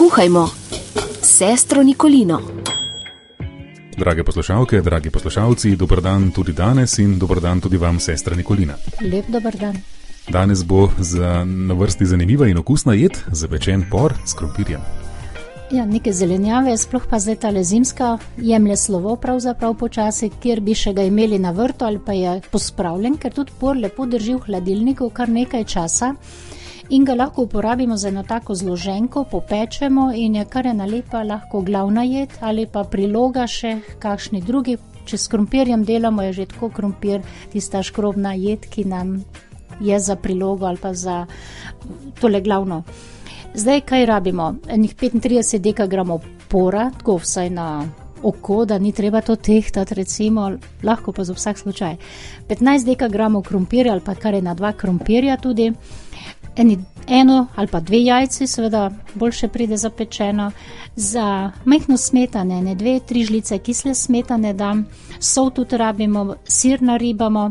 Kuhajmo s sestro Nikolino. Drage poslušalke, dragi poslušalci, dober dan tudi danes in dober dan tudi vam, sestra Nikolina. Lep dober dan. Danes bo na vrsti zanimiva in okusna jed, zapečen por s krompirjem. Ja, neke zelenjave, sploh pa zdaj tale zimska, jemlje slovo pravzaprav počasi, kjer bi še ga imeli na vrtu ali pa je pospravljen, ker tudi por lepo drži v hladilniku kar nekaj časa in ga lahko uporabimo za eno tako zloženko, popečemo in je kar ena lepa lahko glavna jed ali pa priloga še kakšni drugi. Če s krompirjem delamo, je že tako krompir tista škrobna jed, ki nam je za prilogo ali pa za tole glavno. Zdaj, kaj rabimo? Enih 35 dekagramov pora, tako vsaj na oko, da ni treba to tehtati, recimo, lahko pa za vsak slučaj. 15 dekagramov krompirja ali pa kar ena 2 krompirja tudi, eno ali pa 2 jajci, seveda boljše pride zapečeno, za majhno smetane, 2-3 žlice kisle smetane dam, sol tudi rabimo, sir naribamo,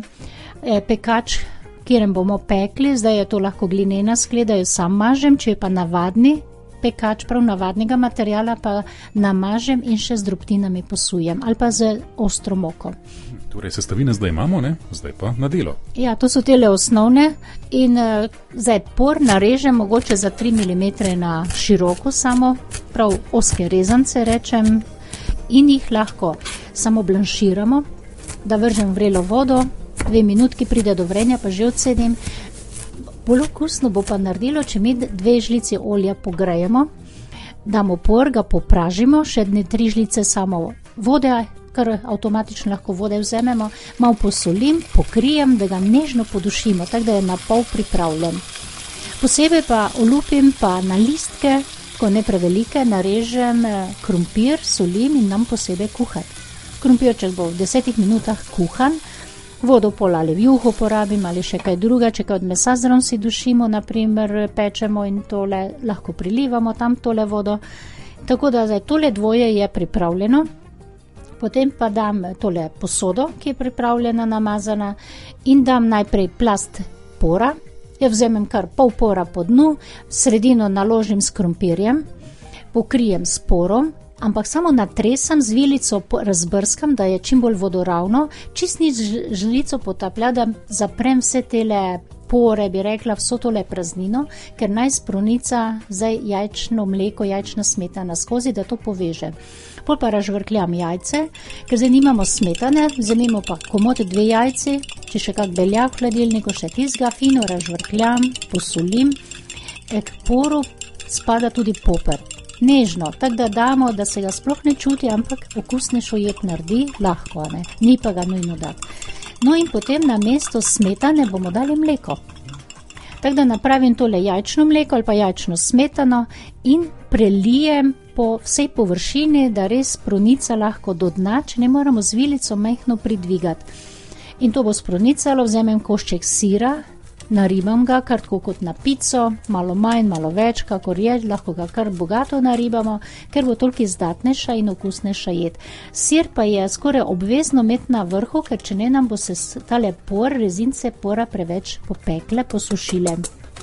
pekač, kjerem bomo pekli, zdaj je to lahko glinena skleda, jo sam mažem, če je pa navadni pekač, prav navadnega materijala, pa namažem in še z drobtinami posujem, ali pa z ostro moko. Torej, sestavine zdaj imamo, ne? Zdaj pa na delo. Ja, to so tele osnovne in zdaj por narežem mogoče za 3 mm na široko samo, prav ozke rezance rečem, in jih lahko samo blanširamo, da vržem vrelo vodo, 2 minutki pride do vrenja, pa že odsedim. Bolj okusno bo pa naredilo, če mi 2 žlici olja pogrejemo, damo por, ga popražimo, še 3 žlice samo vode, kar avtomatično lahko vode vzememo, malo posolim, pokrijem, da ga nežno podušimo, tako da je na pol pripravljen. Posebej pa olupim pa na listke, ko ne prevelike, narežem krompir, solim in nam posebej kuhati. Krompirček bo v 10 minutah kuhan, vodo pol ali v juho porabim ali še kaj druga, če kaj od mesa zraven si dušimo, naprimer pečemo in tole lahko prilivamo tam tole vodo. Tako da zdaj tole dvoje je pripravljeno, potem pa dam tole posodo, ki je pripravljena, namazana in dam najprej plast pora, jo vzemem kar pol pora po dnu, sredino naložim s krompirjem, pokrijem s porom, ampak samo natresam z vilico, razbrskam, da je čim bolj vodoravno, čist nič žlico potaplja, da zaprem vse tele pore, bi rekla, vso tole praznino, ker naj spronica zdaj jajčno mleko, jajčna smetana skozi, da to poveže. Pol pa razžvrkljam jajce, ker zdaj nimamo smetane, vzemimo pa komot 2 jajci, če še kak beljak v hladilniku, še tizga, fino razžvrkljam, posolim, k poru spada tudi poper. Nežno, tako da damo, da se ga sploh ne čuti, ampak okusnejšo jed naredi, lahko, ne, ni pa ga nujno dati. No in potem na mesto smetane bomo dali mleko. Tako da napravim tole jajčno mleko ali pa jajčno smetano in prelijem po vsej površini, da res pronica lahko do dna, če ne moramo z vilico majhno pridvigati. In to bo spronicalo, vzemem košček sira, naribam ga, kar tako kot na pico, malo manj, malo več, kakor je, lahko ga kar bogato naribamo, ker bo toliko izdatnejša in okusnejša jed. Sir pa je skoraj obvezno imeti na vrhu, ker če ne nam bo se tale por, rezince pora preveč popekle, posušile.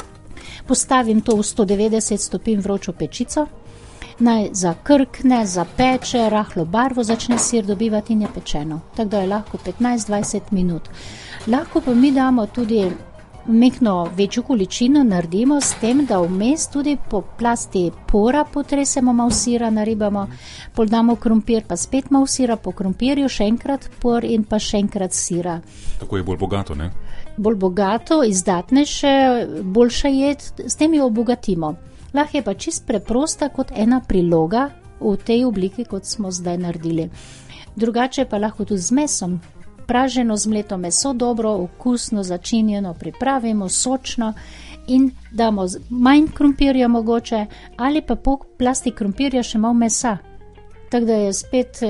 Postavim to v 190 stopinj vročo pečico, naj zakrkne, zapeče, rahlo barvo začne sir dobivati in je pečeno. Tako da je lahko 15-20 minut. Lahko pa mi damo tudi mehno večjo količino, naredimo s tem, da vmes tudi po plasti pora potresemo, malo sira naribamo, pol damo krompir, pa spet malo sira po krompirju, še enkrat por in pa še enkrat sira. Tako je bolj bogato, ne? Bolj bogato, izdatnejše, boljša jed, s tem jo obogatimo. Lahko je pa čist preprosta kot ena priloga v tej obliki, kot smo zdaj naredili. Drugače pa lahko tudi z mesom. Praženo zmleto meso, dobro, okusno, začinjeno pripravimo, sočno in damo manj krompirja mogoče ali pa po plasti krompirja še malo mesa. Tako da je spet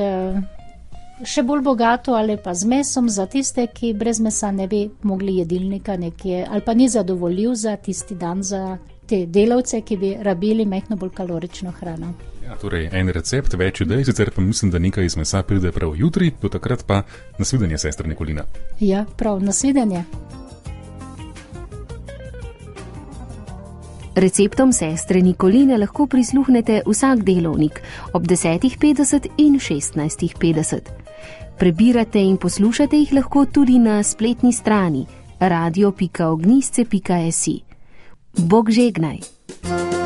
še bolj bogato ali pa z mesom za tiste, ki brez mesa ne bi mogli jedilnika nekje ali pa ni zadovoljiv za tisti dan za te delavce, ki bi rabili majhno bolj kalorično hrano. Ja, torej, en recept, več idej, sicer pa mislim, da nekaj iz mesa pride prav jutri, do takrat pa nasvidenje, sestra Nikolina. Ja, prav, nasvidenje. Receptom sestre Nikoline lahko prisluhnete vsak delovnik ob 10.50 in 16.50. Prebirate in poslušate jih lahko tudi na spletni strani radio.ognisce.si. Bog žegnaj!